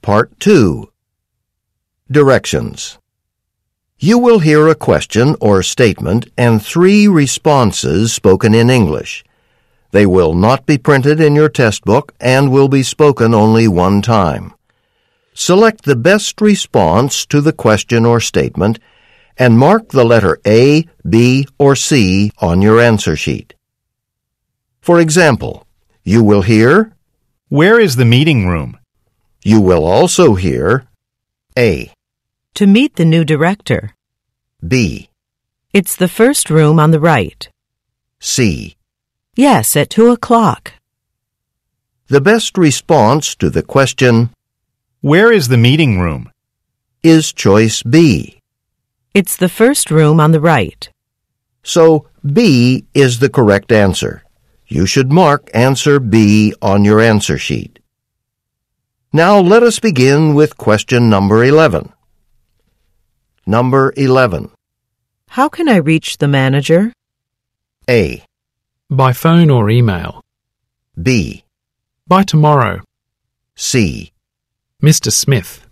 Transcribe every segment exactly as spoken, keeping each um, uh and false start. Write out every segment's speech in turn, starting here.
Part two. Directions. You will hear a question or statement and three responses spoken in English. They will not be printed in your test book and will be spoken only one time. Select the best response to the question or statement and mark the letter A, B, or C on your answer sheet. For example, you will hear, "Where is the meeting room?" You will also hear A. To meet the new director. B. It's the first room on the right. C. Yes, at two o'clock. The best response to the question, "Where is the meeting room?" is choice B. It's the first room on the right. So B is the correct answer. You should mark answer B on your answer sheet. Now let us begin with question number eleven. Number eleven. How can I reach the manager? A. By phone or email. B. By tomorrow. C. Mister Smith.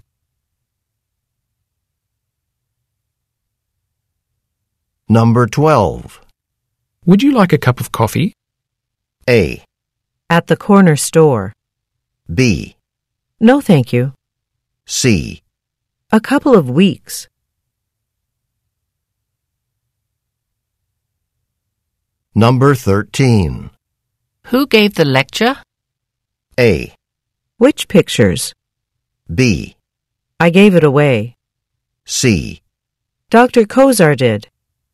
Number twelve. Would you like a cup of coffee? A. At the corner store. B. No, thank you. C. A couple of weeks. Number thirteen. Who gave the lecture? A. Which pictures? B. I gave it away. C. Doctor Kozar did.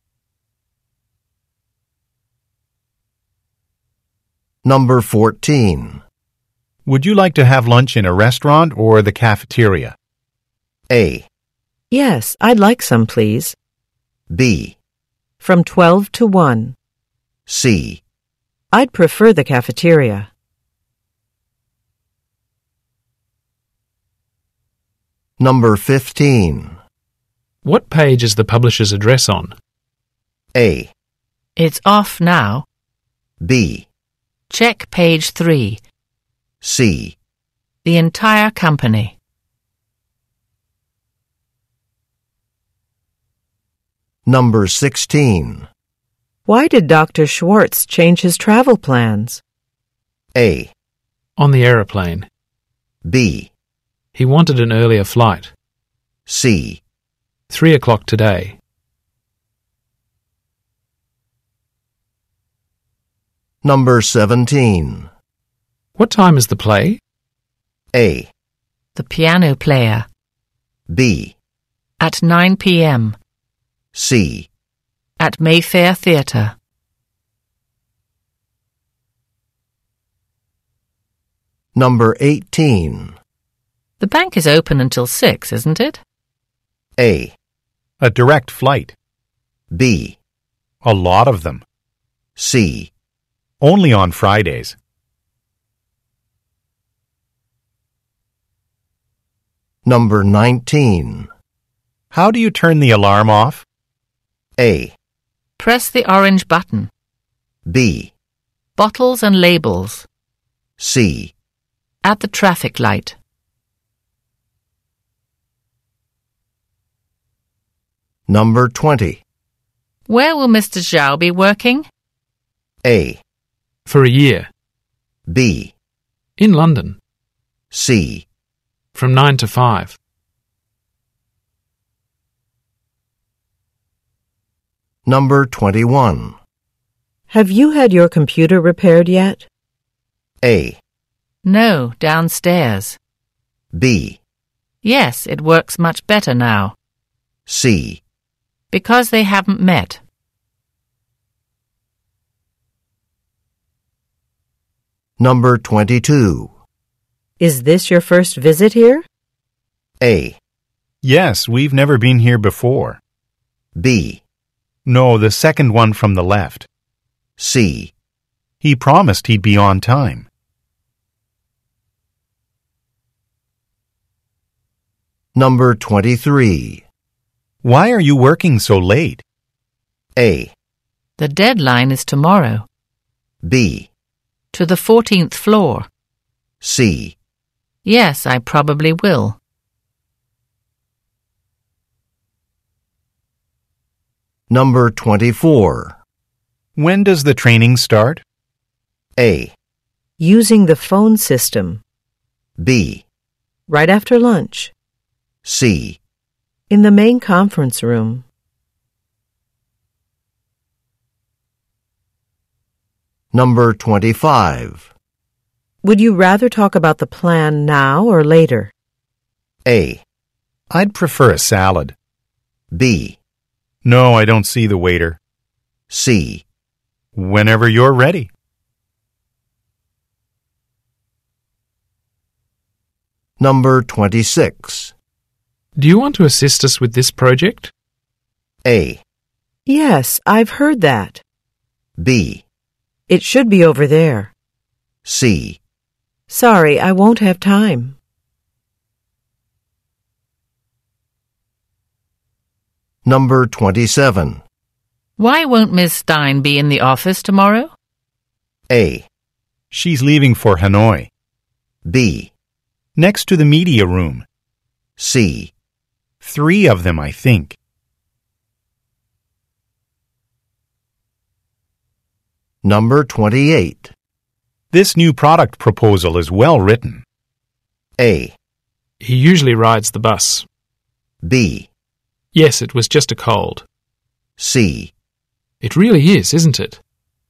Number fourteen. Would you like to have lunch in a restaurant or the cafeteria? A. Yes, I'd like some, please. B. From twelve to one. C. I'd prefer the cafeteria. Number fifteen. What page is the publisher's address on? A. It's off now. B. Check page three. C. The entire company. Number sixteen. Why did Doctor Schwartz change his travel plans? A. On the aeroplane. B. He wanted an earlier flight. C. Three o'clock today. Number seventeen. What time is the play? A. The piano player. B. At nine p.m. C. At Mayfair Theatre. Number eighteen. The bank is open until six, isn't it? A. A direct flight. B. A lot of them. C. Only on Fridays. Number nineteen. How do you turn the alarm off? A. Press the orange button. B. Bottles and labels. C. At the traffic light. Number twenty. Where will Mister Zhao be working? A. For a year. B. In London. C. From nine to five. Number twenty-one. Have you had your computer repaired yet? A. No, downstairs. B. Yes, it works much better now. C. Because they haven't met. Number twenty-two. Is this your first visit here? A. Yes, we've never been here before. B. No, the second one from the left. C. He promised he'd be on time. Number twenty-three. Why are you working so late? A. The deadline is tomorrow. B. To the fourteenth floor. C. Yes, I probably will. Number twenty-four. When does the training start? A. Using the phone system. B. Right after lunch. C. In the main conference room. Number twenty-five. Would you rather talk about the plan now or later? A. I'd prefer a salad. B. No, I don't see the waiter. C. Whenever you're ready. Number twenty-six. Do you want to assist us with this project? A. Yes, I've heard that. B. It should be over there. C. Sorry, I won't have time. Number twenty-seven. Why won't Miss Stein be in the office tomorrow? A. She's leaving for Hanoi. B. Next to the media room. C. Three of them, I think. Number twenty-eight. This new product proposal is well written. A. He usually rides the bus. B. Yes, it was just a cold. C. It really is, isn't it?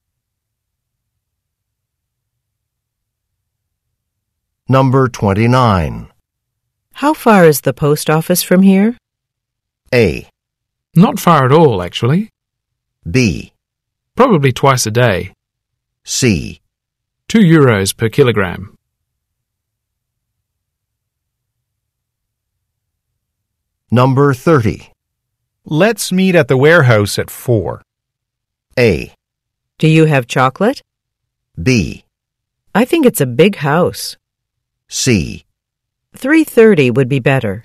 Number twenty-nine. How far is the post office from here? A. Not far at all, actually. B. Probably twice a day. C. Two euros per kilogram. Number thirty. Let's meet at the warehouse at four. A. Do you have chocolate? B. I think it's a big house. C. three thirty would be better.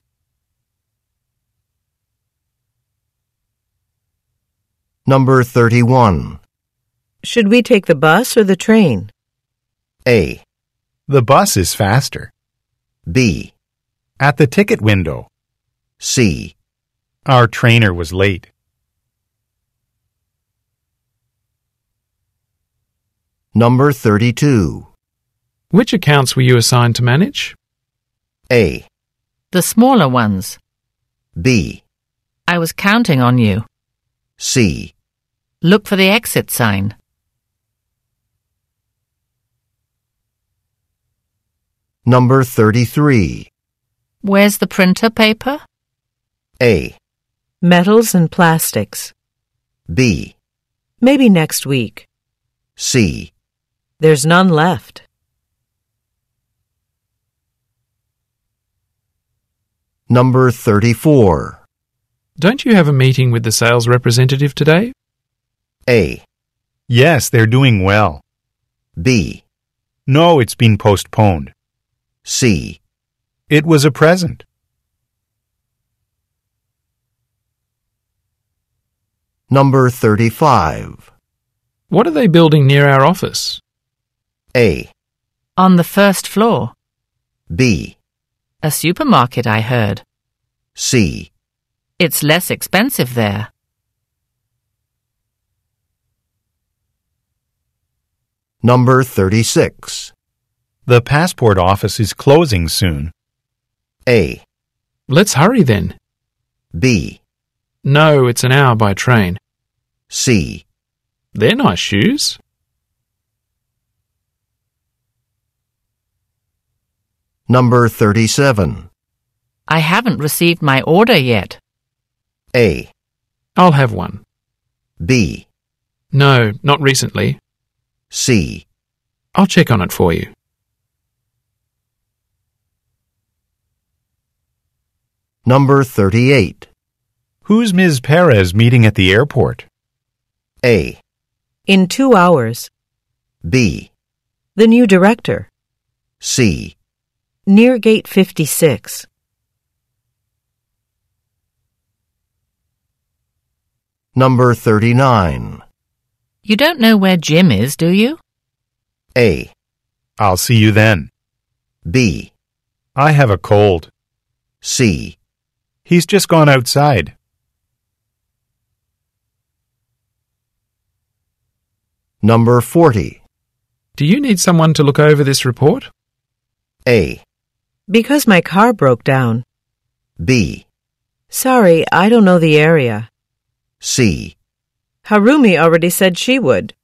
Number thirty-one. Should we take the bus or the train? A. The bus is faster. B. At the ticket window. C. Our trainer was late. Number thirty-two. Which accounts were you assigned to manage? A. The smaller ones. B. I was counting on you. C. Look for the exit sign. Number thirty-three. Where's the printer paper? A. Metals and plastics. B. Maybe next week. C. There's none left. Number thirty-four. Don't you have a meeting with the sales representative today? A. Yes, they're doing well. B. No, it's been postponed. C. It was a present. Number thirty-five. What are they building near our office? A. On the first floor. B. A supermarket, I heard. C. It's less expensive there. Number thirty-six. The passport office is closing soon. A. Let's hurry then. B. No, it's an hour by train. C. They're nice shoes. Number thirty-seven. I haven't received my order yet. A. I'll have one. B. No, not recently. C. I'll check on it for you. Number thirty-eight. Who's Miz Perez meeting at the airport? A. In two hours. B. The new director. C. Near gate fifty-six. Number thirty-nine. You don't know where Jim is, do you? A. I'll see you then. B. I have a cold. C. He's just gone outside. Number forty. Do you need someone to look over this report? A. Because my car broke down. B. Sorry, I don't know the area. C. Harumi already said she would.